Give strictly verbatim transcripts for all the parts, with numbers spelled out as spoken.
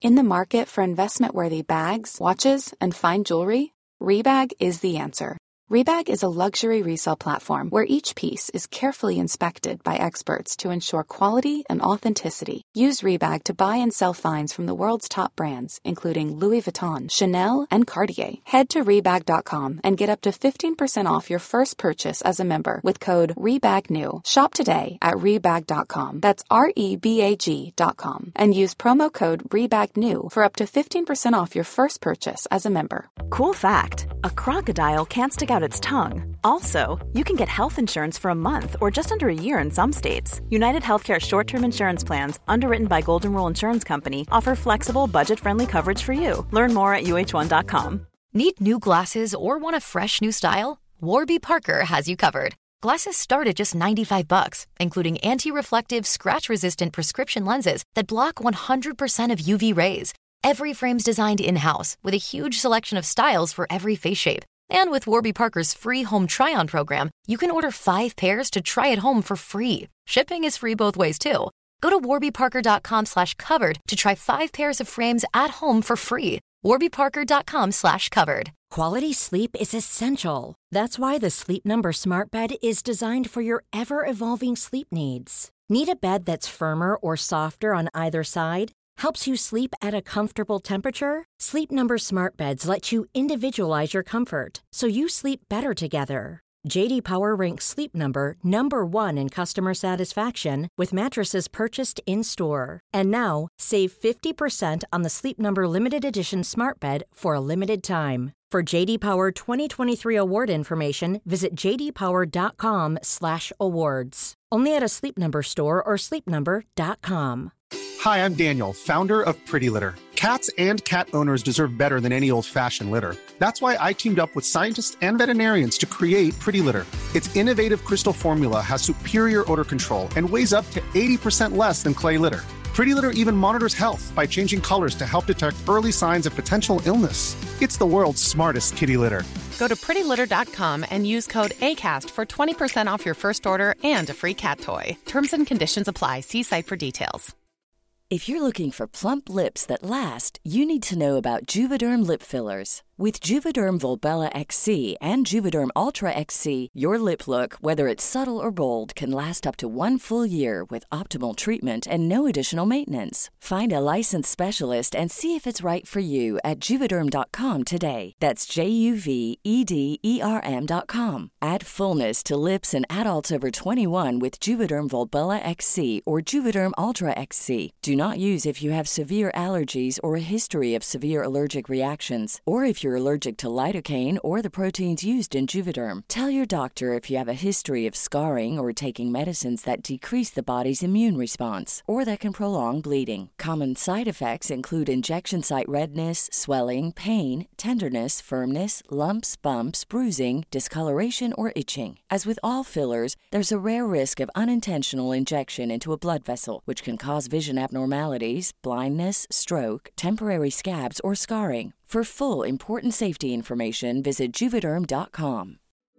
In the market for investment-worthy bags, watches, and fine jewelry, Rebag is the answer. Rebag is a luxury resale platform where each piece is carefully inspected by experts to ensure quality and authenticity. Use Rebag to buy and sell finds from the world's top brands, including Louis Vuitton, Chanel, and Cartier. Head to Rebag dot com and get up to fifteen percent off your first purchase as a member with code REBAGNEW. Shop today at Rebag dot com. That's R E B A G dot com. And use promo code REBAGNEW for up to fifteen percent off your first purchase as a member. Cool fact, a crocodile can't stick out its tongue. Also, you can get health insurance for a month or just under a year in some states. United Healthcare short-term insurance plans, underwritten by Golden Rule Insurance Company, offer flexible, budget-friendly coverage for you. Learn more at U H one dot com. Need new glasses or want a fresh new style? Warby Parker has you covered. Glasses start at just ninety-five bucks, including anti-reflective, scratch-resistant prescription lenses that block one hundred percent of U V rays. Every frame's designed in-house with a huge selection of styles for every face shape. And with Warby Parker's free home try-on program, you can order five pairs to try at home for free. Shipping is free both ways, too. Go to warby parker dot com slash covered to try five pairs of frames at home for free. warby parker dot com slash covered. Quality sleep is essential. That's why the Sleep Number Smart Bed is designed for your ever-evolving sleep needs. Need a bed that's firmer or softer on either side? Helps you sleep at a comfortable temperature? Sleep Number Smart Beds let you individualize your comfort, so you sleep better together. J D Power ranks Sleep Number number one in customer satisfaction with mattresses purchased in-store. And now, save fifty percent on the Sleep Number Limited Edition Smart Bed for a limited time. For J D Power twenty twenty-three award information, visit j d power dot com slash awards. Only at a Sleep Number store or sleep number dot com. Hi, I'm Daniel, founder of Pretty Litter. Cats and cat owners deserve better than any old-fashioned litter. That's why I teamed up with scientists and veterinarians to create Pretty Litter. Its innovative crystal formula has superior odor control and weighs up to eighty percent less than clay litter. Pretty Litter even monitors health by changing colors to help detect early signs of potential illness. It's the world's smartest kitty litter. Go to pretty litter dot com and use code ACAST for twenty percent off your first order and a free cat toy. Terms and conditions apply. See site for details. If you're looking for plump lips that last, you need to know about Juvederm lip fillers. With Juvederm Volbella X C and Juvederm Ultra X C, your lip look, whether it's subtle or bold, can last up to one full year with optimal treatment and no additional maintenance. Find a licensed specialist and see if it's right for you at Juvederm dot com today. That's J U V E D E R M dot com. Add fullness to lips in adults over twenty-one with Juvederm Volbella X C or Juvederm Ultra X C. Do not use if you have severe allergies or a history of severe allergic reactions, or if you're allergic to lidocaine or the proteins used in Juvederm. Tell your doctor if you have a history of scarring or taking medicines that decrease the body's immune response or that can prolong bleeding. Common side effects include injection site redness, swelling, pain, tenderness, firmness, lumps, bumps, bruising, discoloration, or itching. As with all fillers, there's a rare risk of unintentional injection into a blood vessel, which can cause vision abnormalities, blindness, stroke, temporary scabs, or scarring. For full, important safety information, visit Juvederm dot com.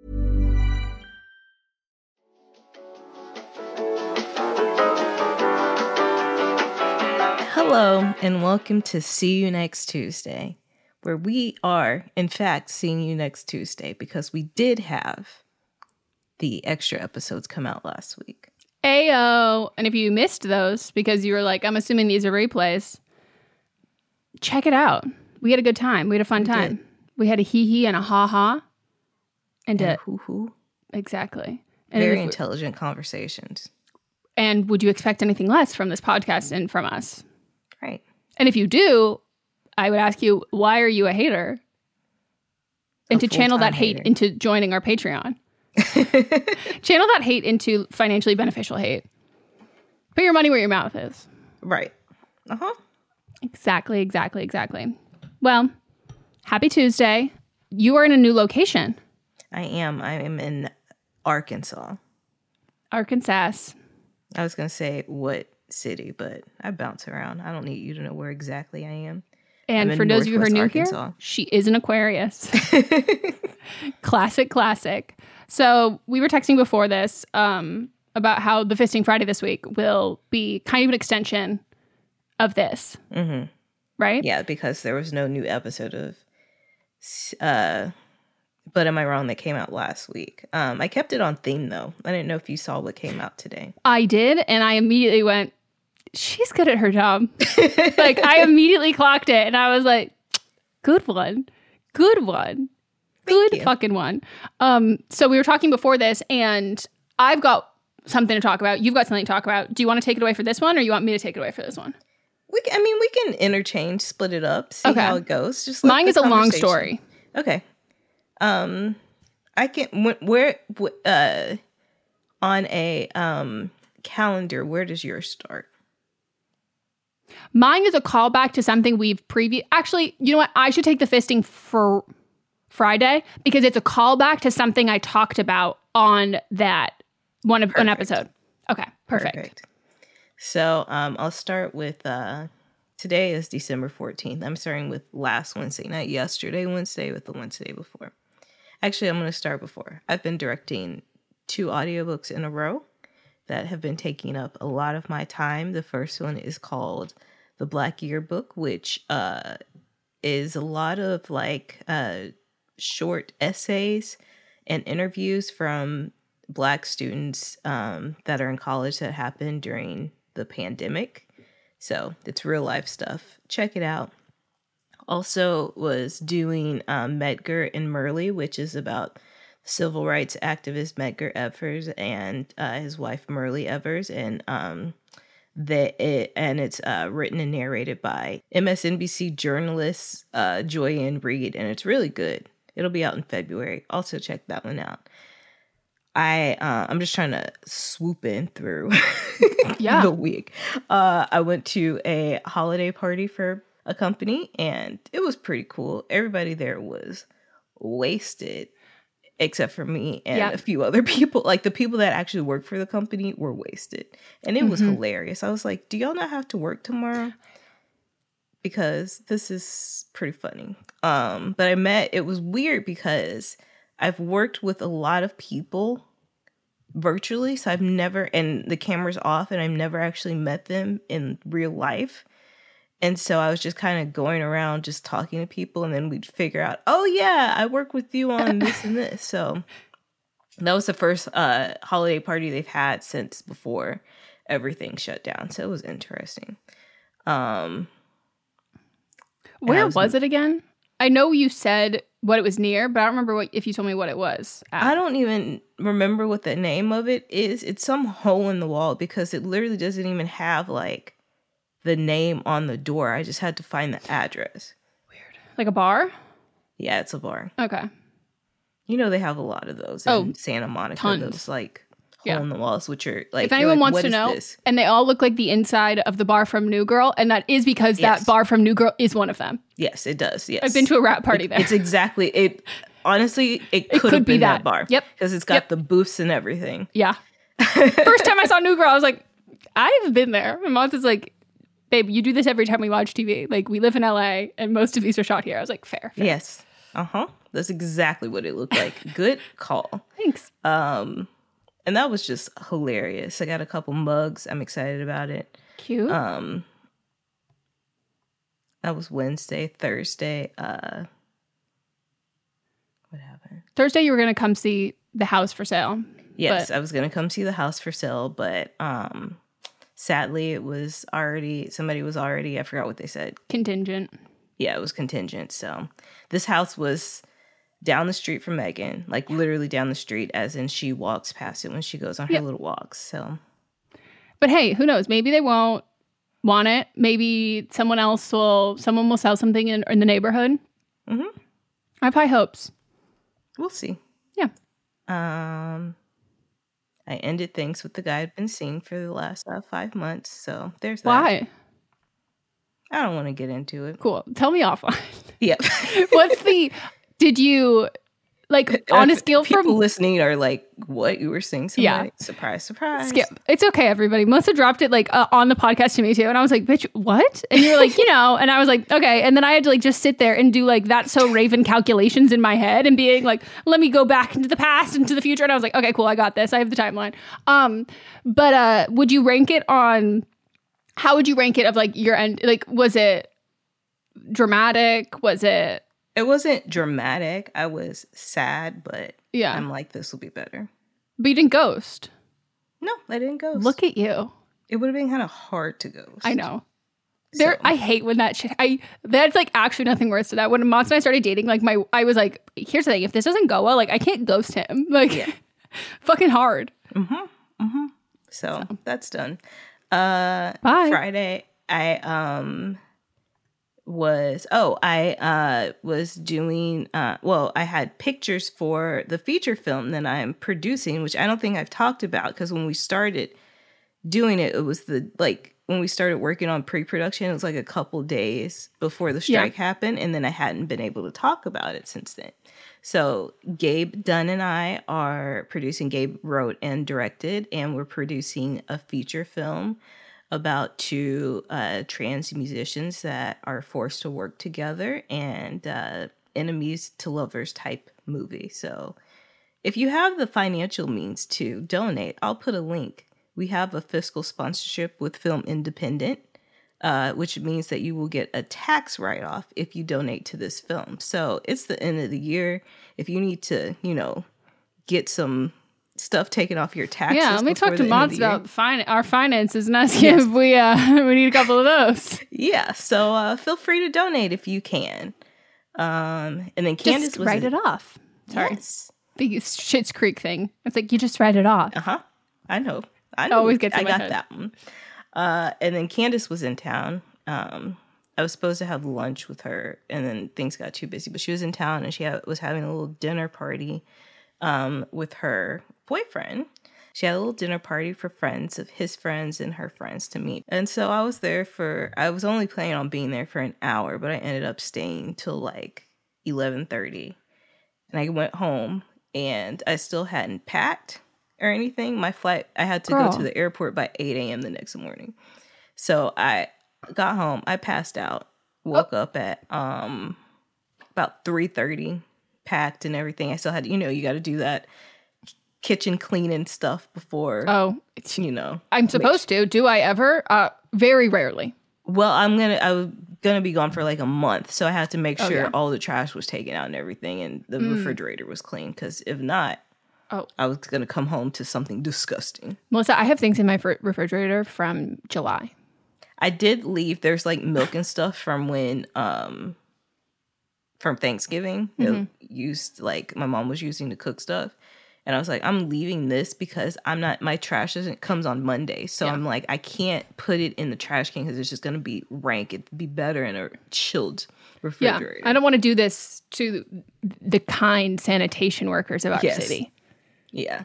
Hello, and welcome to See You Next Tuesday, where we are, in fact, seeing you next Tuesday because we did have the extra episodes come out last week. Ayo! And if you missed those because you were like, I'm assuming these are replays, check it out. We had a good time. We had a fun we time. Did. We had a hee-hee and a ha-ha. And, and a, a hoo-hoo. Exactly. And Very intelligent conversations. And would you expect anything less from this podcast and from us? Right. And if you do, I would ask you, why are you a hater? And a to channel that hate hater. into joining our Patreon. Channel that hate into financially beneficial hate. Put your money where your mouth is. Right. Uh-huh. Exactly, exactly, exactly. Well, happy Tuesday. You are in a new location. I am. I am in Arkansas. Arkansas. I was going to say what city, but I bounce around. I don't need you to know where exactly I am. And for those of you who are new Arkansas. Here, she is an Aquarius. Classic, classic. So we were texting before this um, about how the Fisting Friday this week will be kind of an extension of this. Mm-hmm. right? Yeah, because there was no new episode of uh But Am I Wrong that came out last week. Um, I kept it on theme though. I didn't know if you saw what came out today. I did, and I immediately went, she's good at her job. Like, I immediately clocked it, and I was like, good one. Good one. Thank Good you. fucking one. Um, so we were talking before this, and I've got something to talk about. You've got something to talk about. Do you want to take it away for this one, or you want me to take it away for this one? We, I mean, we can interchange, split it up, see Okay. how it goes. Just let Mine the is a long conversation- story. Okay. Um, I can wh- where wh- uh on a um calendar. Where does yours start? Mine is a callback to something we've previous. Actually, you know what? I should take the fisting for Friday because it's a callback to something I talked about on that one of an episode. Okay, perfect. Perfect. So um, I'll start with uh, today is December fourteenth. I'm starting with last Wednesday, not yesterday Wednesday, with the Wednesday before. Actually, I'm going to start before. I've been directing two audiobooks in a row that have been taking up a lot of my time. The first one is called The Black Yearbook, which uh, is a lot of like uh, short essays and interviews from Black students um, that are in college that happened during the pandemic. So it's real life stuff. Check it out. Also was doing um, Medgar and Murley, which is about civil rights activist Medgar Evers and uh, his wife Murley Evers, and um, that it and it's uh, written and narrated by M S N B C journalist uh, Joy-Ann Reid, and it's really good. It'll be out in February. Also check that one out. I uh, I'm just trying to swoop in through Yeah. the week. Uh, I went to a holiday party for a company, and it was pretty cool. Everybody there was wasted, except for me and Yeah. a few other people. Like the people that actually worked for the company were wasted, and it was Mhm. hilarious. I was like, "Do y'all not have to work tomorrow?" Because this is pretty funny. Um, but I met. It was weird because I've worked with a lot of people virtually, so I've never, and the camera's off, and I've never actually met them in real life. And so I was just kind of going around just talking to people, and then we'd figure out, oh yeah, I work with you on this and this. So that was the first uh, holiday party they've had since before everything shut down. So it was interesting. Um, Where was- was, it again? I know you said what it was near, but I don't remember what if you told me what it was. at. I don't even remember what the name of it is. It's some hole in the wall because it literally doesn't even have like the name on the door. I just had to find the address. Like a bar? Yeah, it's a bar. Okay. You know they have a lot of those Oh, in Santa Monica. tons. Those like hole Yeah. in the walls, which are like. If you're anyone like, wants what to is know, this? and they all look like the inside of the bar from New Girl, and that is because Yes. that bar from New Girl is one of them. Yes, it does. Yes, I've been to a rap party It- there. It's exactly it. Honestly, it could, could have be been that. that, bar. Yep. because it's got Yep. the booths and everything. Yeah. First time I saw New Girl, I was like, I've been there. My mom's is like, babe, you do this every time we watch T V. Like, we live in L A, and most of these are shot here. I was like, fair. fair. Yes. Uh huh. That's exactly what it looked like. Good call. Thanks. Um, and that was just hilarious. I got a couple mugs. I'm excited about it. Cute. Um, that was Wednesday. Thursday. Uh, what happened? Thursday, you were going to come see the house for sale. Yes, But- I was gonna come see the house for sale, but um, sadly, it was already somebody was already. I forgot what they said. Contingent. Yeah, it was contingent. So this house was down the street from Megan, like literally down the street, as in she walks past it when she goes on her Yeah. little walks. So But hey, who knows? Maybe they won't want it. Maybe someone else will, someone will sell something in, in the neighborhood. Mhm. I have high hopes. we'll see. Yeah. Um, I ended things with the guy I'd been seeing for the last uh, five months. So there's that. Why? I don't want to get into it. Cool. Tell me offline. Yep. What's the, did you, like, on a If scale people from, listening are like, "What you were seeing?" Somebody? Yeah. Surprise, surprise. skip. It's okay, everybody. Melissa dropped it, like, uh, on the podcast to me, too. And I was like, bitch, what? And you were like, you know, and I was like, okay. And then I had to, like, just sit there and do, like, That's So Raven calculations in my head and being like, let me go back into the past, into the future. And I was like, okay, cool. I got this. I have the timeline. Um, But uh, would you rank it on, how would you rank it of, like, your end? Like, was it, dramatic? Was it? It wasn't dramatic. I was sad, but yeah. I'm like, this will be better. But you didn't ghost. No, I didn't ghost. Look at you. It would have been kind of hard to ghost. I know. There, so. I hate when that shit. I that's like actually nothing worse than that. When Mons and I started dating, like my, I was like, here's the thing: if this doesn't go well, like I can't ghost him. Like, yeah. fucking hard. Mm-hmm. Mm-hmm. So, so that's done. Uh, Bye. Friday, I um was oh I uh was doing uh well I had pictures for the feature film that I'm producing, which I don't think I've talked about because when we started doing it, it was the like. When we started working on pre-production, it was like a couple days before the strike yeah. happened. And then I hadn't been able to talk about it since then. So Gabe Dunn and I are producing, Gabe wrote and directed, and we're producing a feature film about two uh, trans musicians that are forced to work together and uh, enemies to lovers type movie. So if you have the financial means to donate, I'll put a link. We have a fiscal sponsorship with Film Independent, uh, which means that you will get a tax write-off if you donate to this film. So it's the end of the year. If you need to, you know, get some stuff taken off your taxes. Yeah, let me talk to Mons about fin- our finances and ask yes. if we uh, we need a couple of those. Yeah, so uh, feel free to donate if you can. Um, and then Candace just was write a- it off. Sorry, yes. The Schitt's Creek thing. It's like you just write it off. Uh huh. I know. I know. Always gets in I my got head. that one. Uh, and then Candace was in town. Um, I was supposed to have lunch with her, and then things got too busy. But she was in town, and she ha- was having a little dinner party um, with her boyfriend. She had a little dinner party for friends of his friends and her friends to meet. And so I was there for. I was only planning on being there for an hour, but I ended up staying till like eleven thirty, and I went home, and I still hadn't packed or anything. My flight, I had to Girl. go to the airport by eight a.m. the next morning. So I got home, I passed out, woke oh. up at um about three thirty, packed and everything. I still had, you know, you got to do that kitchen cleaning stuff before. Oh, it's, you know. I'm supposed to. Do I ever? Uh, very rarely. Well, I'm going to, I was going to be gone for like a month. So I had to make sure oh, yeah. all the trash was taken out and everything. And the mm. refrigerator was clean. Because if not, Oh, I was going to come home to something disgusting. Melissa, I have things in my fr- refrigerator from July. I did leave. There's like milk and stuff from when, um, from Thanksgiving. Mm-hmm. Used like my mom was using to cook stuff. And I was like, I'm leaving this because I'm not, my trash doesn't comes on Monday. So yeah. I'm like, I can't put it in the trash can because it's just going to be rank. It'd be better in a chilled refrigerator. Yeah, I don't want to do this to the kind sanitation workers of our yes. city. Yeah.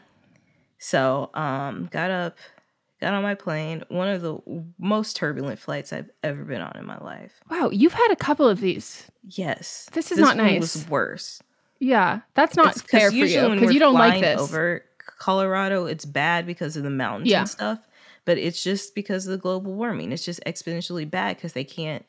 So, um, got up, got on my plane. One of the most turbulent flights I've ever been on in my life. Wow, you've had a couple of these. Yes. This is this not one nice. was worse. Yeah, that's not it's fair for you because you don't like this. Over Colorado, it's bad because of the mountains yeah. and stuff, but it's just because of the global warming. It's just exponentially bad because they can't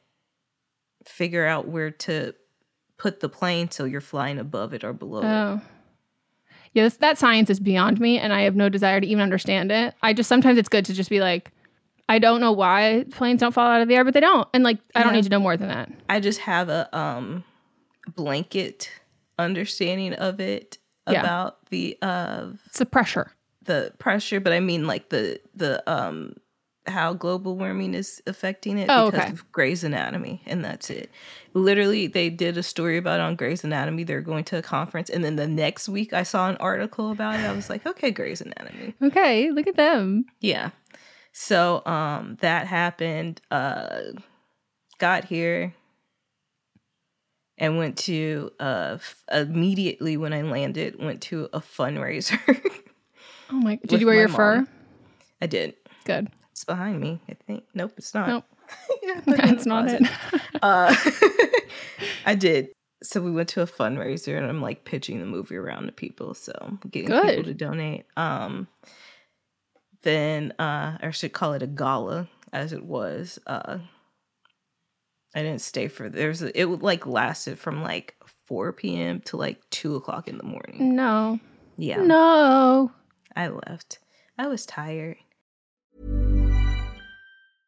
figure out where to put the plane so you're flying above it or below oh. it. Yeah, this, that science is beyond me, and I have no desire to even understand it. I just, sometimes it's good to just be like, I don't know why planes don't fall out of the air, but they don't. And like, I yeah. don't need to know more than that. I just have a um, blanket understanding of it yeah. about the... Uh, it's the pressure. The pressure, but I mean like the, the um, how global warming is affecting it oh, because okay. of Grey's Anatomy, and that's it. Literally, they did a story about it on Grey's Anatomy. They're going to a conference, and then the next week I saw an article about it. I was like, okay, Grey's Anatomy. Okay, look at them. Yeah. So um, that happened. Uh, got here and went to, uh, f- immediately when I landed, went to a fundraiser. Oh my, did you wear your mom. fur? I did. Good. It's behind me, I think. Nope, it's not. Nope. yeah, That's not it. uh, I did. So we went to a fundraiser, and I'm like pitching the movie around to people. So getting Good. people to donate. Um, then uh, I should call it a gala, as it was. Uh, I didn't stay for there's a, it would like lasted from like four p.m. to like two o'clock in the morning. No. Yeah. No. I left. I was tired.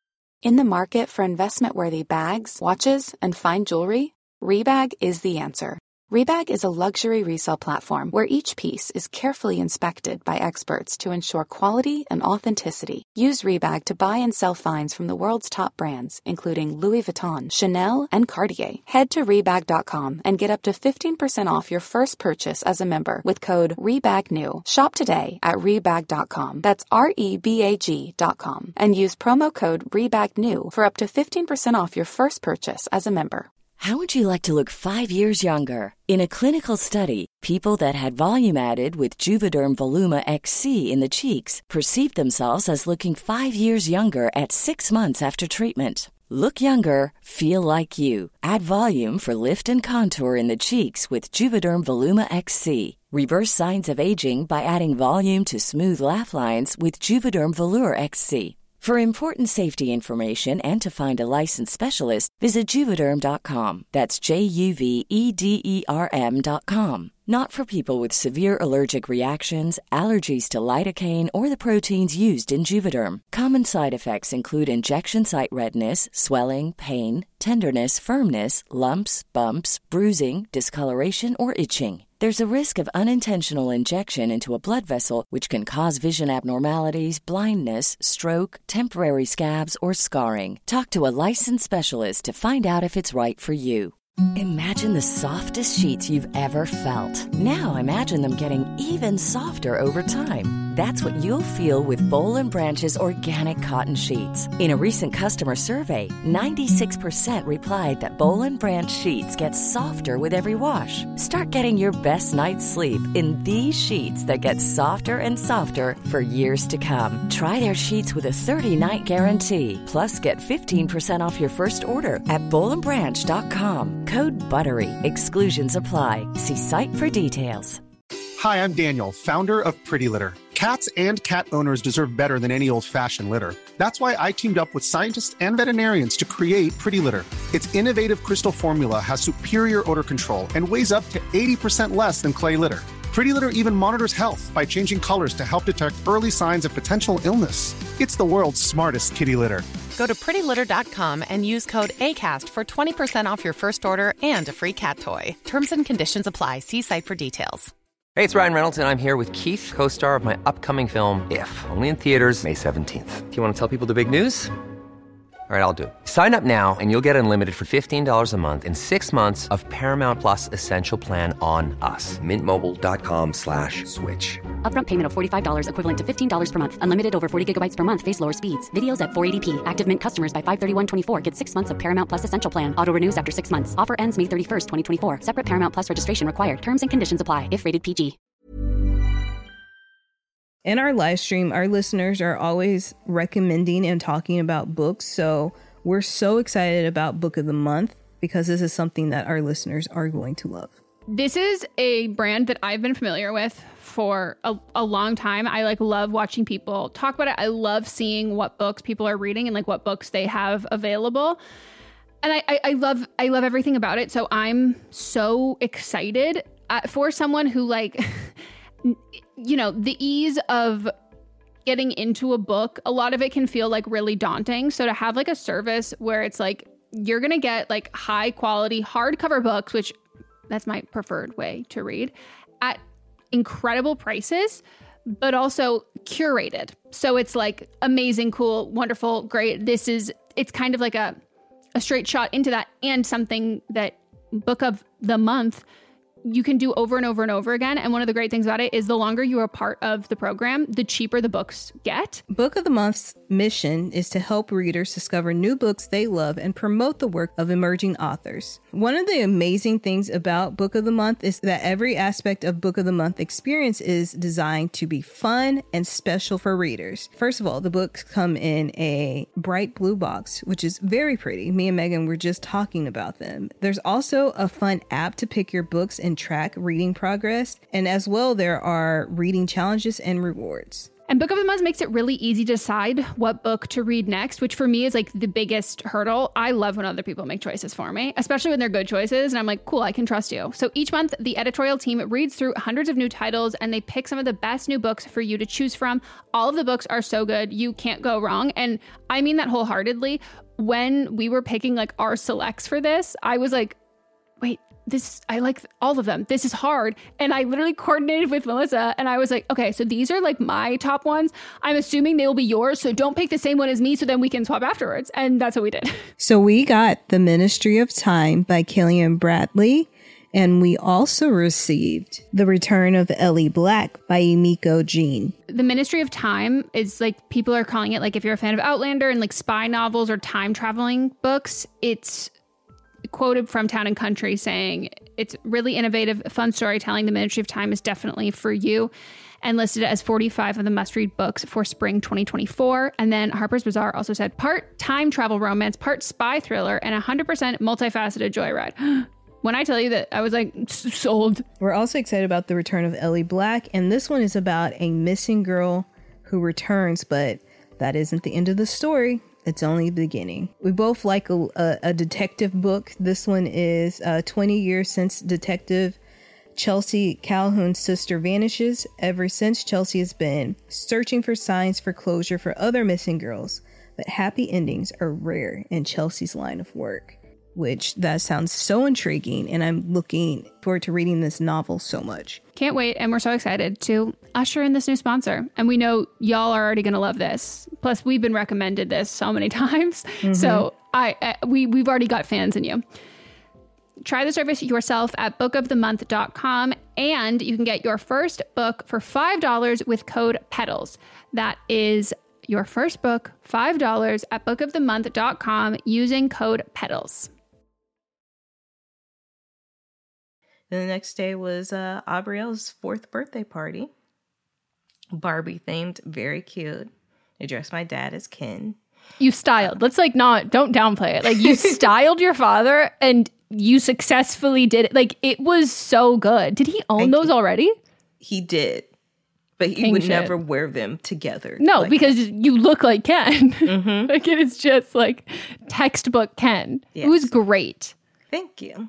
In the market for investment-worthy bags, watches, and fine jewelry, Rebag is the answer. Rebag is a luxury resale platform where each piece is carefully inspected by experts to ensure quality and authenticity. Use Rebag to buy and sell finds from the world's top brands, including Louis Vuitton, Chanel, and Cartier. Head to Rebag dot com and get up to fifteen percent off your first purchase as a member with code REBAGNEW. Shop today at Rebag dot com. That's R E B A G dot com. And use promo code REBAGNEW for up to fifteen percent off your first purchase as a member. How would you like to look five years younger? In a clinical study, people that had volume added with Juvederm Voluma X C in the cheeks perceived themselves as looking five years younger at six months after treatment. Look younger, feel like you. Add volume for lift and contour in the cheeks with Juvederm Voluma X C. Reverse signs of aging by adding volume to smooth laugh lines with Juvederm Volure X C. For important safety information and to find a licensed specialist, visit Juvederm dot com. That's J U V E D E R M dot com. Not for people with severe allergic reactions, allergies to lidocaine, or the proteins used in Juvederm. Common side effects include injection site redness, swelling, pain, tenderness, firmness, lumps, bumps, bruising, discoloration, or itching. There's a risk of unintentional injection into a blood vessel, which can cause vision abnormalities, blindness, stroke, temporary scabs, or scarring. Talk to a licensed specialist to find out if it's right for you. Imagine the softest sheets you've ever felt. Now imagine them getting even softer over time. That's what you'll feel with Boll and Branch's organic cotton sheets. In a recent customer survey, ninety-six percent replied that Boll and Branch sheets get softer with every wash. Start getting your best night's sleep in these sheets that get softer and softer for years to come. Try their sheets with a thirty-night guarantee. Plus, get fifteen percent off your first order at boll and branch dot com. Code BUTTERY. Exclusions apply. See site for details. Hi, I'm Daniel, founder of Pretty Litter. Cats and cat owners deserve better than any old-fashioned litter. That's why I teamed up with scientists and veterinarians to create Pretty Litter. Its innovative crystal formula has superior odor control and weighs up to eighty percent less than clay litter. Pretty Litter even monitors health by changing colors to help detect early signs of potential illness. It's the world's smartest kitty litter. Go to pretty litter dot com and use code ACAST for twenty percent off your first order and a free cat toy. Terms and conditions apply. See site for details. Hey, it's Ryan Reynolds, and I'm here with Keith, co-star of my upcoming film, If, only in theaters May seventeenth. Do you want to tell people the big news? All right, I'll do it. Sign up now and you'll get unlimited for fifteen dollars a month and six months of Paramount Plus Essential Plan on us. Mint Mobile dot com slash switch. Upfront payment of forty-five dollars equivalent to fifteen dollars per month. Unlimited over forty gigabytes per month. Face lower speeds. Videos at four eighty p. Active Mint customers by five thirty-one twenty-four get six months of Paramount Plus Essential Plan. Auto renews after six months. Offer ends May thirty-first, twenty twenty-four. Separate Paramount Plus registration required. Terms and conditions apply if rated P G. In our live stream, our listeners are always recommending and talking about books. So we're so excited about Book of the Month because this is something that our listeners are going to love. This is a brand that I've been familiar with for a, a long time. I like love watching people talk about it. I love seeing what books people are reading and like what books they have available. And I, I, I love I love everything about it. So I'm so excited uh, for someone who like, you know, the ease of getting into a book, a lot of it can feel like really daunting. So to have like a service where it's like, you're going to get like high quality hardcover books, which that's my preferred way to read, at incredible prices, but also curated. So it's like amazing, cool, wonderful, great. This is, it's kind of like a, a straight shot into that, and something that Book of the Month you can do over and over and over again. And one of the great things about it is the longer you are part of the program, the cheaper the books get. Book of the Month's mission is to help readers discover new books they love and promote the work of emerging authors. One of the amazing things about Book of the Month is that every aspect of Book of the Month experience is designed to be fun and special for readers. First of all, the books come in a bright blue box, which is very pretty. Me and Megan were just talking about them. There's also a fun app to pick your books and track reading progress. And as well, there are reading challenges and rewards. And Book of the Month makes it really easy to decide what book to read next, which for me is like the biggest hurdle. I love when other people make choices for me, especially when they're good choices. And I'm like, cool, I can trust you. So each month, the editorial team reads through hundreds of new titles and they pick some of the best new books for you to choose from. All of the books are so good. You can't go wrong. And I mean that wholeheartedly. When we were picking like our selects for this, I was like, wait, this, I like all of them. This is hard. And I literally coordinated with Melissa and I was like, okay, so these are like my top ones. I'm assuming they will be yours. So don't pick the same one as me so then we can swap afterwards. And that's what we did. So we got The Ministry of Time by Killian Bradley. And we also received The Return of Ellie Black by Emiko Jean. The Ministry of Time is like, people are calling it, like if you're a fan of Outlander and like spy novels or time traveling books, it's quoted from Town and Country saying it's really innovative, fun storytelling. The Ministry of Time is definitely for you, and listed as forty-five of the must-read books for spring twenty twenty-four. And then Harper's Bazaar also said part time travel romance, part spy thriller, and one hundred percent multifaceted joyride. When I tell you that, I was like, sold. We're also excited about The Return of Ellie Black, and this one is about a missing girl who returns, but that isn't the end of the story. It's only the beginning. We both like a, a, a detective book. This one is uh, twenty years since Detective Chelsea Calhoun's sister vanishes. Ever since, Chelsea has been searching for signs for closure for other missing girls, but happy endings are rare in Chelsea's line of work, which that sounds so intriguing, and I'm looking forward to reading this novel so much. Can't wait, and we're so excited to usher in this new sponsor. And we know y'all are already going to love this. Plus, we've been recommended this so many times. Mm-hmm. So I, I we, we've already got fans in you. Try the service yourself at book of the month dot com, and you can get your first book for five dollars with code PEDALS. That is your first book, five dollars at book of the month dot com using code PEDALS. Then the next day was uh, Aubrielle's fourth birthday party. Barbie themed, very cute. I dressed my dad as Ken. You styled. Let's like not, don't downplay it. Like you styled your father and you successfully did it. Like it was so good. Did he own Thank those you. already? He did. But he King would shit. never wear them together. No, like because that. you look like Ken. Mm-hmm. Like it is just like textbook Ken. Yes. It was great. Thank you.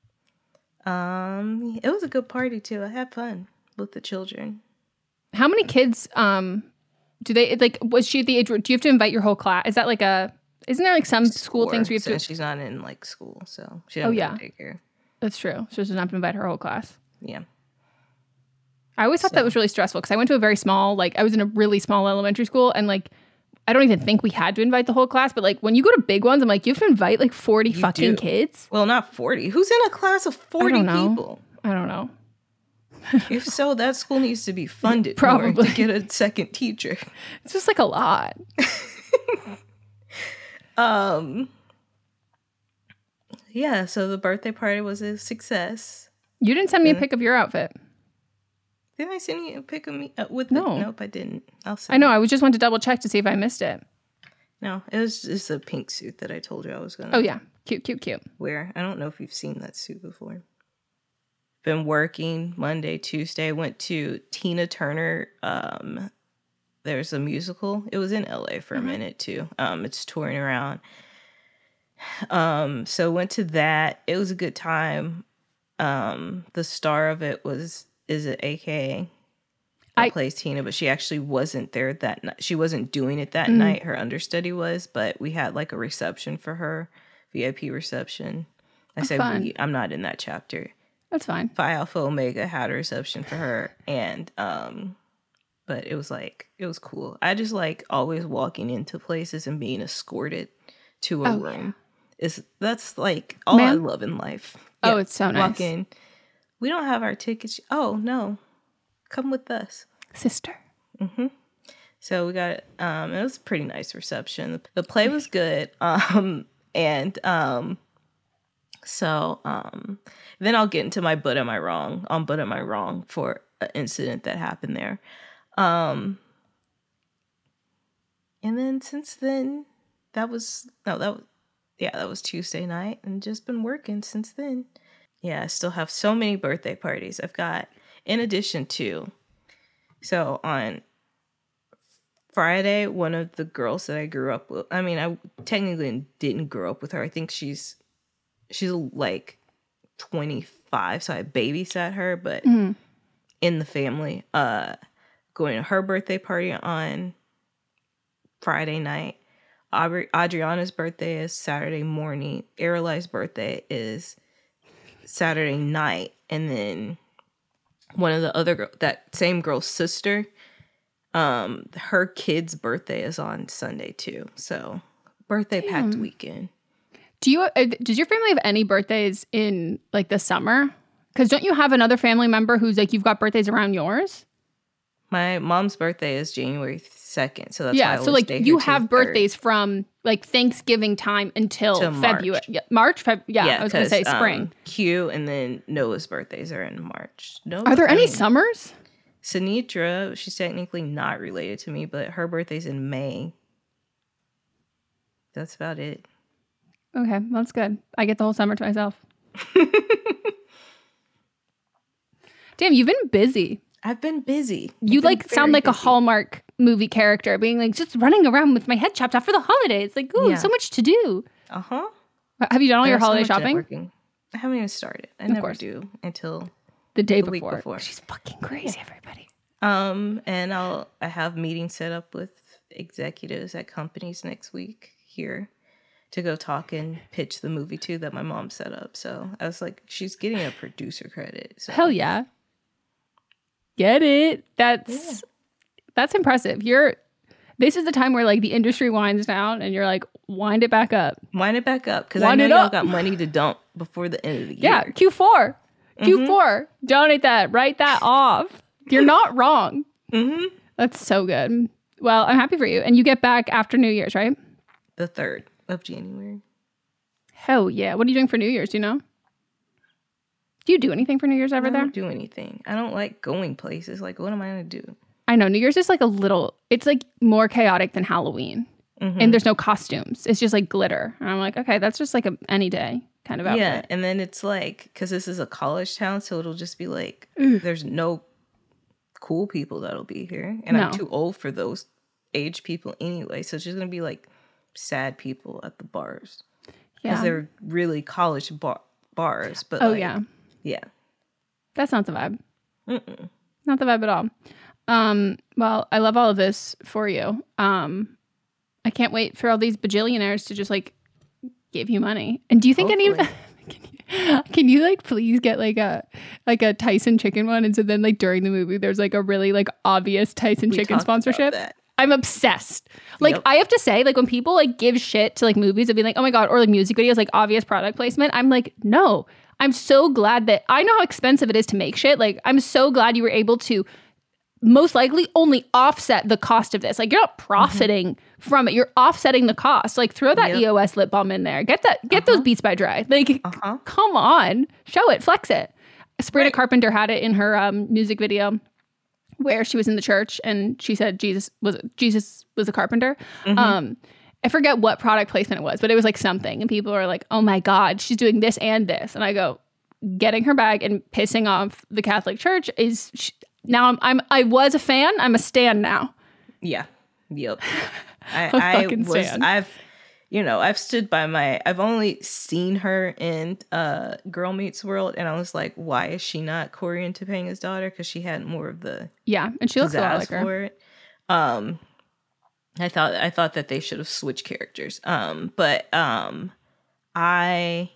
Um, it was a good party too. I had fun with the children. How many kids? Um, do they like? Was she at the age? Where, do you have to invite your whole class? Is that like a? Isn't there like some school Four, things where you have so to? She's not in like school, so she doesn't oh yeah, take care. That's true. She doesn't have to invite her whole class. Yeah. I always thought so. that was really stressful because I went to a very small, like I was in a really small elementary school, and like I don't even think we had to invite the whole class. But like when you go to big ones, I'm like, you have to invite like forty you fucking do. kids. Well, not forty. Who's in a class of forty I don't know. people? I don't know. If so, that school needs to be funded Probably more to get a second teacher. It's just like a lot. um. Yeah. So the birthday party was a success. You didn't send me and, a pic of your outfit. Didn't I send you a pic of me uh, with? No. The, nope, I didn't. I'll send I know. it. I was just wanted to double check to see if I missed it. No, it was just a pink suit that I told you I was gonna. Oh yeah, cute, cute, cute. Wear. I don't know if you've seen that suit before. Been working Monday, Tuesday. Went to Tina Turner. Um, there's a musical. It was in L A for mm-hmm. a minute too. Um, it's touring around. Um, so went to that. It was a good time. Um, the star of it was is it A K A. I plays Tina, but she actually wasn't there that night. She wasn't doing it that mm-hmm. night. Her understudy was, but we had like a reception for her, V I P reception. I That's said fun. we, I'm not in that chapter. That's fine. Phi Alpha Omega had a reception for her, and um, but it was like it was cool. I just like always walking into places and being escorted to a oh, room. Yeah. Is that's like all Ma'am? I love in life. Oh, yeah, it's so nice. Walk in. We don't have our tickets. Oh no, come with us, sister. Mm-hmm. So we got um, it was a pretty nice reception. The play was good. Um, and um. So um, then I'll get into my but am I wrong on but am I wrong for an incident that happened there. Um, and then since then, that was, no, that was, yeah, that was Tuesday night and just been working since then. Yeah, I still have so many birthday parties. I've got, in addition to, so on Friday, one of the girls that I grew up with, I mean, I technically didn't grow up with her. I think she's, she's like twenty-five, so I babysat her, but mm-hmm. in the family, uh, going to her birthday party on Friday night. Aubrey, Adriana's birthday is Saturday morning. Aralai's birthday is Saturday night. And then one of the other girl, that same girl's sister, um, her kid's birthday is on Sunday too. So birthday packed Damn. weekend. Do you? Uh, does your family have any birthdays in like the summer? Because don't you have another family member who's like you've got birthdays around yours? My mom's birthday is January second, so that's yeah. why I so like you have birthdays from like Thanksgiving time until Till February, March. yeah, March. Feb- yeah, yeah, I was gonna say spring. Um, Q and then Noah's birthdays are in March. No, are there I any mean, summers? Sinitra, she's technically not related to me, but her birthday's in May. That's about it. Okay, well, that's good. I get the whole summer to myself. Damn, you've been busy. I've been busy. You I've like sound like busy. a Hallmark movie character, being like just running around with my head chopped off for the holidays. Like, ooh, Yeah. so much to do. Uh huh. Have you done all I your have so holiday much shopping? networking. I haven't even started. I Of never course. do until The day the before. week before. She's fucking crazy, everybody. Um, and I'll I have meetings set up with executives at companies next week here to go talk and pitch the movie to that my mom set up. So I was like, she's getting a producer credit. So. Hell yeah. Get it? That's Yeah. that's impressive. You're this is the time where like the industry winds down and you're like, wind it back up. Wind it back up because I Wind know it y'all up. got money to dump before the end of the year. Yeah, Q four. Q four. Donate that. Write that off. You're not wrong. Mm-hmm. That's so good. Well, I'm happy for you. And you get back after New Year's, right? The third of January. Hell yeah. What are you doing for New Year's? Do you know? Do you do anything for New Year's ever I there? don't do anything. I don't like going places. Like, what am I going to do? I know. New Year's is like a little, it's like more chaotic than Halloween. Mm-hmm. And there's no costumes. It's just like glitter. And I'm like, okay, that's just like a any day kind of outfit. Yeah, and then it's like, because this is a college town, so it'll just be like, there's no cool people that'll be here. And No. I'm too old for those age people anyway. So it's just going to be like sad people at the bars. Because Yeah. they're really college bar- bars. But Oh, like, yeah. Yeah. That's not the vibe. Mm-mm. Not the vibe at all. Um, well, I love all of this for you. Um, I can't wait for all these bajillionaires to just like give you money. And do you think any of Hopefully. can you, can you like please get like a like a Tyson chicken one? And so then like during the movie, there's like a really like obvious Tyson We chicken talked about sponsorship. that. I'm obsessed. Like Yep. I have to say, like when people like give shit to like movies and be like, oh my God, or like music videos, like obvious product placement. I'm like, no, I'm so glad that I know how expensive it is to make shit. Like I'm so glad you were able to most likely only offset the cost of this. Like you're not profiting mm-hmm. from it. You're offsetting the cost. Like throw that Yep. E O S lip balm in there. Get that, get Uh-huh. those Beats by Dre. Like Uh-huh. come on, show it, flex it. Sabrina Right. Carpenter had it in her um, music video where she was in the church and she said Jesus was Jesus was a carpenter. Mm-hmm. Um, I forget what product placement it was, but it was like something. And people are like, oh my God, she's doing this and this. And I go, getting her bag and pissing off the Catholic Church is sh- now I'm, I'm I was a fan. I'm a stan now. Yeah. Yep. A I, I fucking was stan. I've you know, I've stood by my I've only seen her in uh Girl Meets World and I was like, why is she not Corey and Topanga's daughter? Because she had more of the Yeah, and she looks a lot pizzazz like her. for it. Um I thought I thought that they should have switched characters. Um, but um I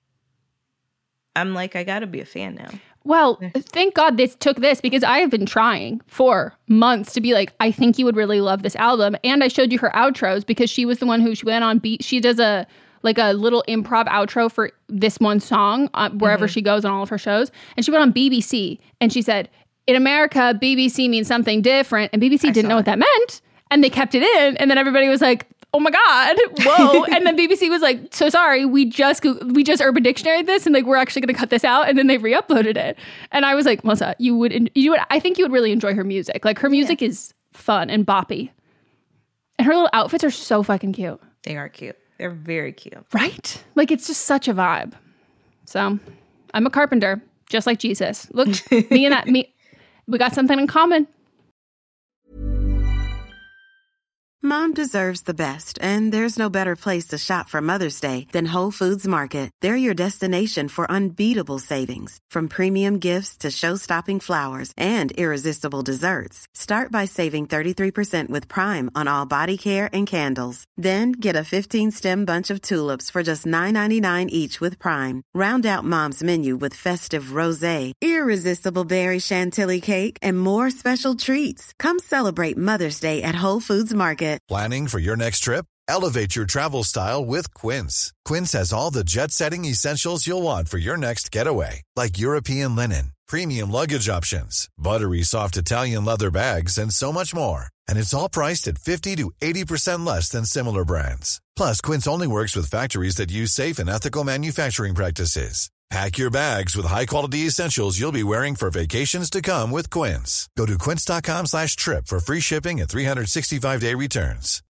I'm like, I gotta be a fan now. Well, thank God this took this because I have been trying for months to be like, I think you would really love this album. And I showed you her outros because she was the one who she went on beat. She does a like a little improv outro for this one song uh, wherever Mm-hmm. she goes on all of her shows. And she went on B B C and she said, in America, B B C means something different. And B B C I didn't saw know what that meant. And they kept it in. And then everybody was like, oh my God, whoa. And then B B C was like, so sorry, we just go- we just Urban Dictionary this and like we're actually gonna cut this out. And then they re-uploaded it. And I was like, Melissa, you would you would I think you would really enjoy her music. Like her music is fun and boppy. And her little outfits are so fucking cute. They are cute. They're very cute. Right? Like it's just such a vibe. So I'm a carpenter, just like Jesus. Look, me and that me we got something in common. Mom deserves the best, and there's no better place to shop for Mother's Day than Whole Foods Market. They're your destination for unbeatable savings, from premium gifts to show-stopping flowers and irresistible desserts. Start by saving thirty-three percent with Prime on all body care and candles. Then get a fifteen-stem bunch of tulips for just nine ninety-nine each with Prime. Round out Mom's menu with festive rosé, irresistible berry chantilly cake, and more special treats. Come celebrate Mother's Day at Whole Foods Market. Planning for your next trip? Elevate your travel style with Quince. Quince has all the jet-setting essentials you'll want for your next getaway, like European linen, premium luggage options, buttery soft Italian leather bags, and so much more. And it's all priced at fifty to eighty percent less than similar brands. Plus, Quince only works with factories that use safe and ethical manufacturing practices. Pack your bags with high-quality essentials you'll be wearing for vacations to come with Quince. Go to quince.com slash trip for free shipping and three sixty-five day returns.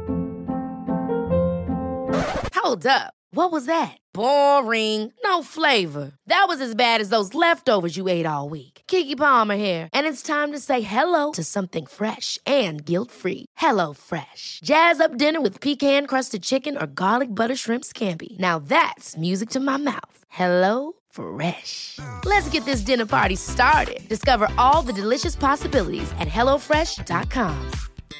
Hold up. What was that? Boring. No flavor. That was as bad as those leftovers you ate all week. Keke Palmer here. And it's time to say hello to something fresh and guilt-free. Hello Fresh. Jazz up dinner with pecan-crusted chicken or garlic butter shrimp scampi. Now that's music to my mouth. Hello Fresh. Let's get this dinner party started. Discover all the delicious possibilities at hello fresh dot com.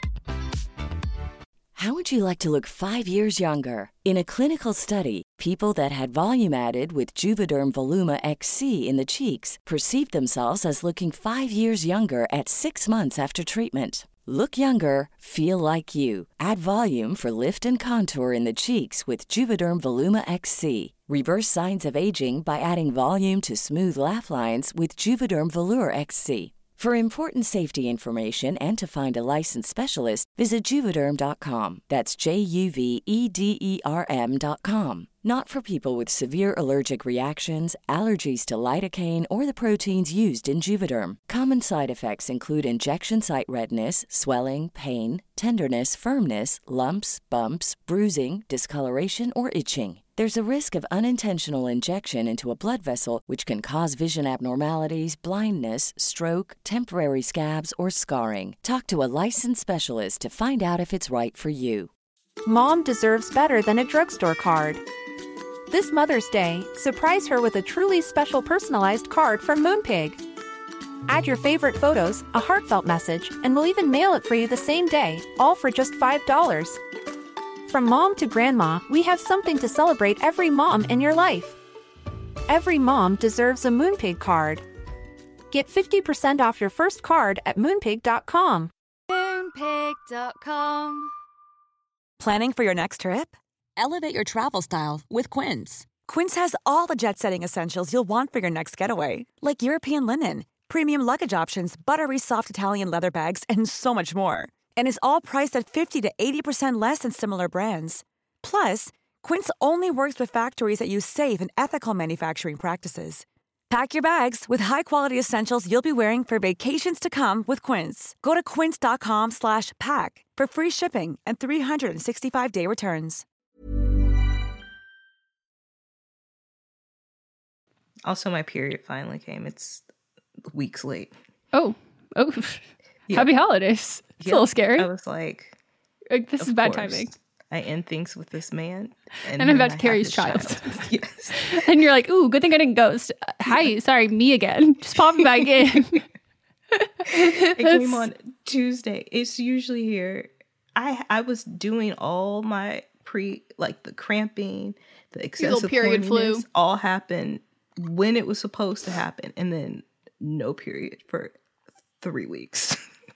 How would you like to look five years younger? In a clinical study, people that had volume added with Juvederm Voluma X C in the cheeks perceived themselves as looking five years younger at six months after treatment. Look younger, feel like you. Add volume for lift and contour in the cheeks with Juvederm Voluma X C. Reverse signs of aging by adding volume to smooth laugh lines with Juvederm Volure X C. For important safety information and to find a licensed specialist, visit Juvederm dot com. That's J U V E D E R M dot com. Not for people with severe allergic reactions, allergies to lidocaine, or the proteins used in Juvederm. Common side effects include injection site redness, swelling, pain, tenderness, firmness, lumps, bumps, bruising, discoloration, or itching. There's a risk of unintentional injection into a blood vessel, which can cause vision abnormalities, blindness, stroke, temporary scabs, or scarring. Talk to a licensed specialist to find out if it's right for you. Mom deserves better than a drugstore card. This Mother's Day, surprise her with a truly special personalized card from Moonpig. Add your favorite photos, a heartfelt message, and we'll even mail it for you the same day, all for just five dollars. From mom to grandma, we have something to celebrate every mom in your life. Every mom deserves a Moonpig card. Get fifty percent off your first card at moonpig dot com. moonpig dot com. Planning for your next trip? Elevate your travel style with Quince. Quince has all the jet-setting essentials you'll want for your next getaway, like European linen, premium luggage options, buttery soft Italian leather bags, and so much more. And is all priced at fifty to eighty percent less than similar brands. Plus, Quince only works with factories that use safe and ethical manufacturing practices. Pack your bags with high-quality essentials you'll be wearing for vacations to come with Quince. Go to quince dot com slash pack for free shipping and three sixty-five day returns. Also, my period finally came. It's weeks late. Oh, oh, yeah. Happy holidays. It's yeah. a little scary. I was like, like this is bad timing. I end things with this man. And, and I'm about to carry his child. child. Yes. And you're like, ooh, good thing I didn't ghost. Hi, sorry, me again. Just pop me back in. It came on Tuesday. It's usually here. I I was doing all my pre, like the cramping, the excessive period flu. All happened when it was supposed to happen. And then no period for three weeks.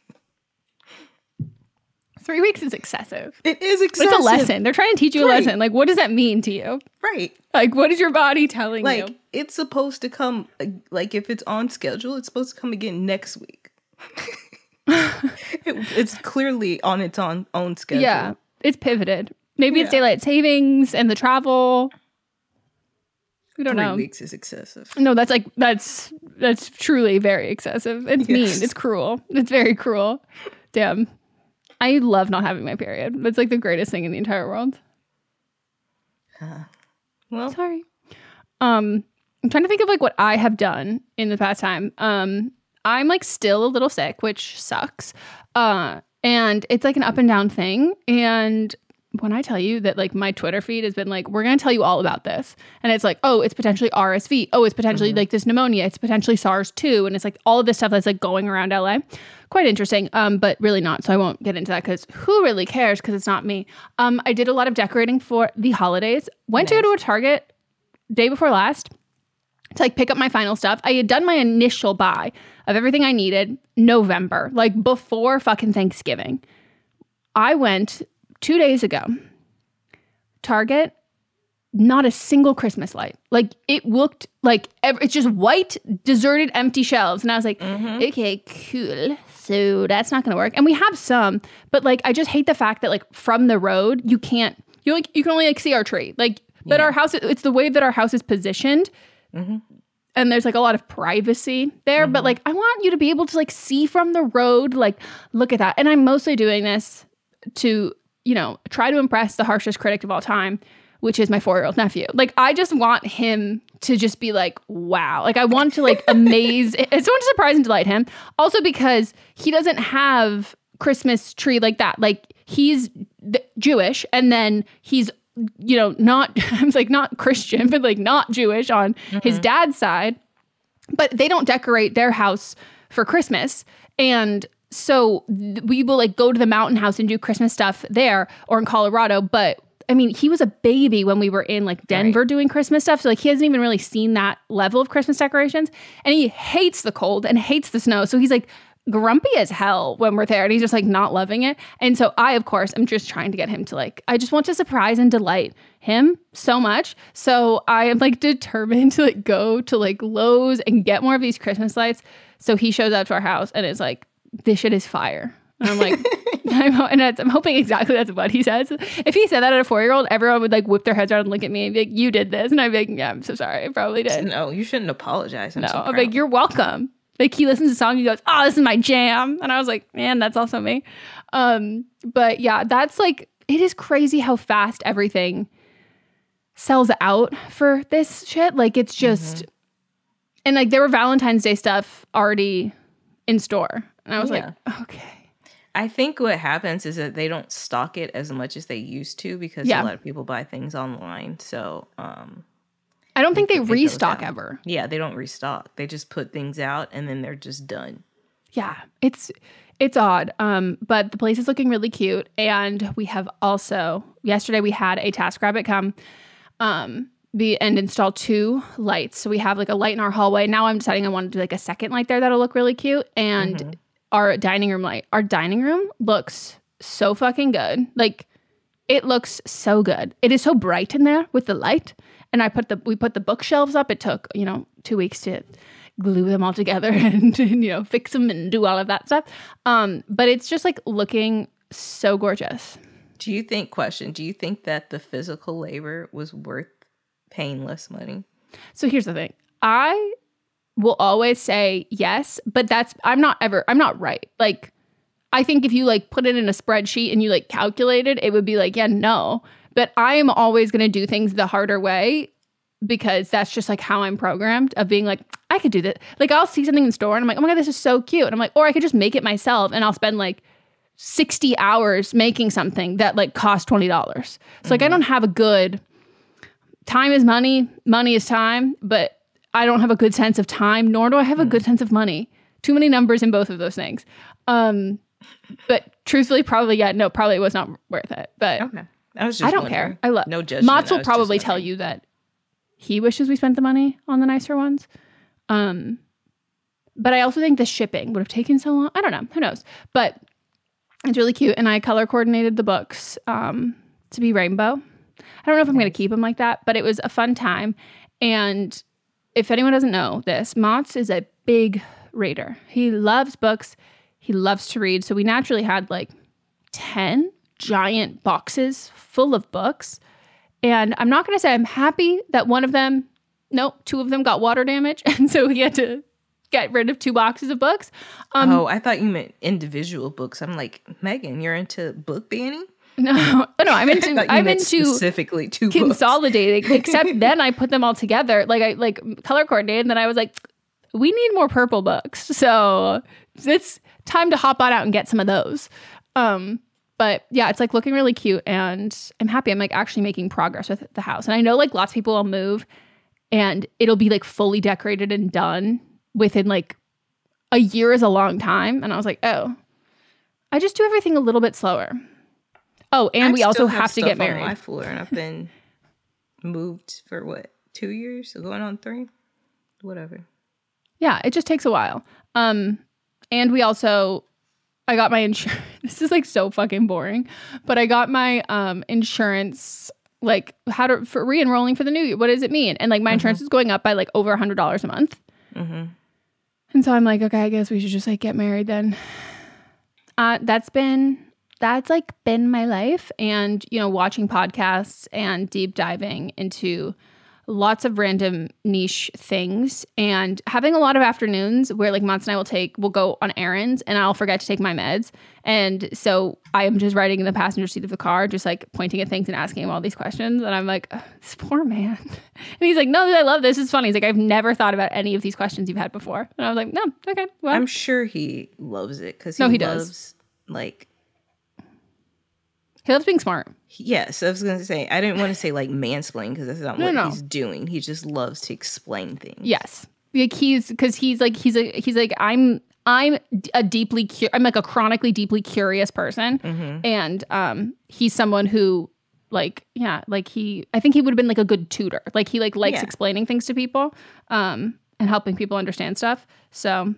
Three weeks is excessive. It is excessive. It's a lesson. They're trying to teach you right. a lesson. Like, what does that mean to you? Right. Like, what is your body telling like, you? Like, it's supposed to come, like, if it's on schedule, it's supposed to come again next week. it, it's clearly on its own, own schedule. Yeah. It's pivoted. Maybe yeah. it's daylight savings and the travel. We don't Three know. Three weeks is excessive. No, that's like, that's, that's truly very excessive. It's yes. mean. It's cruel. It's very cruel. Damn. I love not having my period. It's like the greatest thing in the entire world. Uh, well, sorry. Um, I'm trying to think of like what I have done in the past time. Um, I'm like still a little sick, which sucks. Uh, And it's like an up and down thing. And when I tell you that like my Twitter feed has been like, we're going to tell you all about this. And it's like, oh, it's potentially R S V. Oh, it's potentially mm-hmm. like this pneumonia. It's potentially SARS too. And it's like all of this stuff that's like going around L A. Quite interesting, um, but really not. So I won't get into that because who really cares because it's not me. Um, I did a lot of decorating for the holidays. Went nice. to go to a Target day before last to like pick up my final stuff. I had done my initial buy of everything I needed November, like before fucking Thanksgiving. I went two days ago. Target, not a single Christmas light. Like it looked like ev- it's just white, deserted, empty shelves. And I was like, mm-hmm. okay, cool. So that's not going to work. And we have some, but like I just hate the fact that like from the road you can't. You like you can only like see our tree. Like, but yeah. our house. It's the way that our house is positioned. Mm-hmm. And there's like a lot of privacy there, mm-hmm. but like I want you to be able to like see from the road, like look at that. And I'm mostly doing this to, you know, try to impress the harshest critic of all time, which is my four-year-old nephew. Like I just want him to just be like, wow. Like I want to like amaze, I just want to surprise and delight him. Also because he doesn't have Christmas tree like that. Like he's th- Jewish and then he's, you know, not, I was like, not Christian, but like not Jewish on mm-hmm. his dad's side. But they don't decorate their house for Christmas. And so th- we will like go to the mountain house and do Christmas stuff there or in Colorado. But I mean, he was a baby when we were in like Denver right. doing Christmas stuff. So like he hasn't even really seen that level of Christmas decorations. And he hates the cold and hates the snow. So he's like grumpy as hell when we're there and he's just like not loving it. And so I, of course, am just trying to get him to like, I just want to surprise and delight him so much. So I am like determined to like go to like Lowe's and get more of these Christmas lights. So he shows up to our house and is like, this shit is fire. And I'm like, I'm, and it's, I'm hoping exactly that's what he says. If he said that at a four-year-old, everyone would like whip their heads around and look at me and be like, you did this. And I'd be like, yeah, I'm so sorry. I probably did. No, you shouldn't apologize. I'm no, so I'm like, you're welcome. Like he listens to the song, he goes, oh, this is my jam. And I was like, man, that's also me. Um, but yeah, that's like, it is crazy how fast everything sells out for this shit. Like it's just, mm-hmm. and like there were Valentine's Day stuff already in store. And I was yeah. like, okay. I think what happens is that they don't stock it as much as they used to because yeah. a lot of people buy things online. So, um, I don't think they restock ever. Yeah, they don't restock. They just put things out and then they're just done. Yeah, it's it's odd. Um, but the place is looking really cute. And we have also, yesterday we had a TaskRabbit come um, be, and install two lights. So we have like a light in our hallway. Now I'm deciding I want to do like a second light there that'll look really cute. And mm-hmm. our dining room light. Our dining room looks so fucking good. Like it looks so good. It is so bright in there with the light. And I put the we put the bookshelves up. It took, you know, two weeks to glue them all together and, and you know, fix them and do all of that stuff. Um, but it's just like looking so gorgeous. Do you think, question, do you think that the physical labor was worth paying less money? So here's the thing. I will always say yes, but that's, I'm not ever, I'm not right. Like, I think if you like put it in a spreadsheet and you like calculate it, it would be like, yeah, no. But I am always going to do things the harder way because that's just like how I'm programmed of being like, I could do that. Like I'll see something in the store and I'm like, oh my God, this is so cute. And I'm like, or I could just make it myself and I'll spend like sixty hours making something that like costs twenty dollars. So mm-hmm. like I don't have a good, time is money, money is time, but I don't have a good sense of time, nor do I have mm-hmm. a good sense of money. Too many numbers in both of those things. Um, but truthfully, probably, yeah, no, probably it was not worth it. But okay. I was just I don't wondering. care. I love no judgment. Mats will probably tell you that he wishes we spent the money on the nicer ones. Um, but I also think the shipping would have taken so long. I don't know. Who knows? But it's really cute. And I color coordinated the books um, to be rainbow. I don't know if I'm going to keep them like that, but it was a fun time. And if anyone doesn't know this, Mats is a big reader. He loves books. He loves to read. So we naturally had like ten giant boxes full of books. And I'm not going to say I'm happy that one of them, nope, two of them got water damage. And so we had to get rid of two boxes of books. Um, oh, I thought you meant individual books. I'm like, Megan, you're into book banning? No, no, I'm into, I'm into specifically two consolidating, books. Except then I put them all together. Like I like color coordinated. And then I was like, we need more purple books. So it's time to hop on out and get some of those. Um, but yeah, it's like looking really cute, and I'm happy. I'm like actually making progress with the house. And I know like lots of people will move and it'll be like fully decorated and done within like a year is a long time. And I was like, oh, I just do everything a little bit slower. Oh, and I we also have, have to get married. On my floor, and I've been moved for what, two years? So going on three? Whatever. Yeah, it just takes a while. Um, and we also, I got my insurance. This is like so fucking boring, but I got my um insurance, like how to for re-enrolling for the new year. What does it mean? And like my mm-hmm. insurance is going up by like over a hundred dollars a month. Mm-hmm. And so I'm like, okay, I guess we should just like get married then. Uh, that's been. That's like been my life, and, you know, watching podcasts and deep diving into lots of random niche things and having a lot of afternoons where like Mons and I will take, we'll go on errands and I'll forget to take my meds. And so I am just riding in the passenger seat of the car, just like pointing at things and asking him all these questions. And I'm like, this poor man. And he's like, no, I love this. It's funny. He's like, I've never thought about any of these questions you've had before. And I was like, no, okay. Well, I'm sure he loves it because he, no, he loves does. like, he loves being smart. Yes, I was going to say, I didn't want to say like mansplain because that's not no, what no. he's doing. He just loves to explain things. Yes. Like he's, because he's like, he's a, he's like, I'm, I'm a deeply, cu- I'm like a chronically deeply curious person. Mm-hmm. And um, he's someone who like, yeah, like he, I think he would have been like a good tutor. Like he like likes yeah. explaining things to people um, and helping people understand stuff. So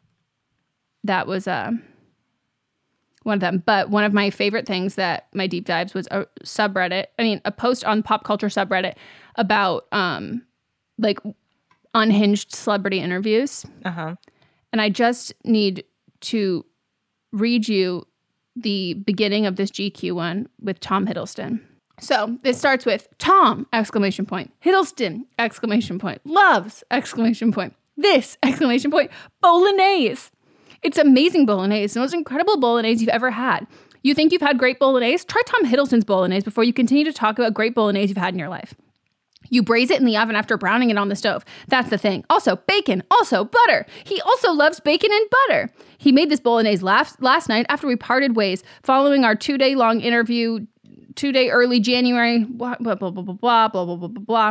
that was, uh, one of them. But one of my favorite things that my deep dives was a subreddit. I mean, a post on pop culture subreddit about um, like unhinged celebrity interviews. Uh-huh. And I just need to read you the beginning of this G Q one with Tom Hiddleston. So it starts with Tom, exclamation point, Hiddleston, exclamation point, loves, exclamation point, this, exclamation point, bolognese. It's amazing bolognese, the most incredible bolognese you've ever had. You think you've had great bolognese? Try Tom Hiddleston's bolognese before you continue to talk about great bolognese you've had in your life. You braise it in the oven after browning it on the stove. That's the thing. Also, bacon. Also, butter. He also loves bacon and butter. He made this bolognese last, last night after we parted ways, following our two-day long interview, two-day early January, blah, blah, blah, blah, blah, blah, blah, blah, blah, blah.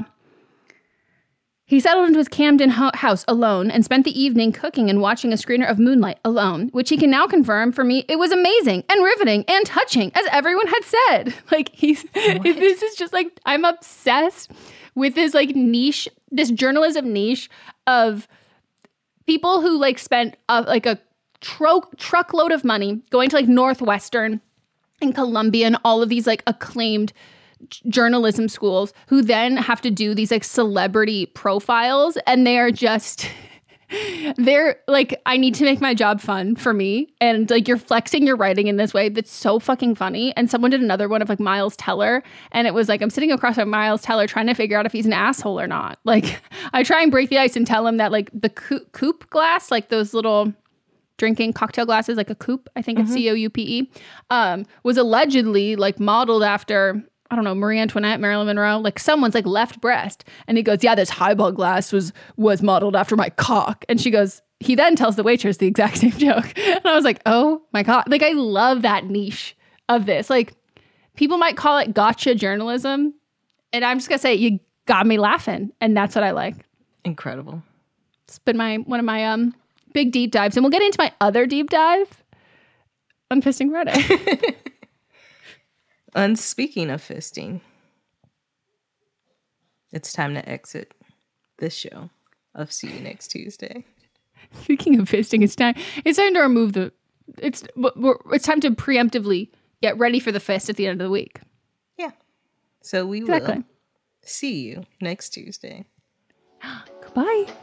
He settled into his Camden ho- house alone and spent the evening cooking and watching a screener of Moonlight alone, which he can now confirm for me it was amazing and riveting and touching, as everyone had said. Like, he's, this is just like, I'm obsessed with this like niche, this journalism niche of people who like spent uh, like a tro- truckload of money going to like Northwestern and Columbia and all of these like acclaimed journalism schools who then have to do these like celebrity profiles, and they are just they're like, I need to make my job fun for me, and like you're flexing your writing in this way that's so fucking funny. And someone did another one of like Miles Teller, and it was like I'm sitting across from Miles Teller trying to figure out if he's an asshole or not. Like I try and break the ice and tell him that like the co- coupe glass, like those little drinking cocktail glasses, like a coupe, I think mm-hmm. it's C O U P E, um, was allegedly like modeled after, I don't know, Marie Antoinette, Marilyn Monroe, like someone's like left breast. And he goes, yeah, this highball glass was was modeled after my cock. And she goes, he then tells the waitress the exact same joke. And I was like, oh my God. Like, I love that niche of this. Like, people might call it gotcha journalism. And I'm just going to say, you got me laughing. And that's what I like. Incredible. It's been my one of my um big deep dives. And we'll get into my other deep dive on Fisting Friday. And speaking of fisting, it's time to exit this show of See You Next Tuesday. Speaking of fisting, it's time. It's time to remove the. It's we're, it's time to preemptively get ready for the fist at the end of the week. Yeah. So we exactly. will see you next Tuesday. Goodbye.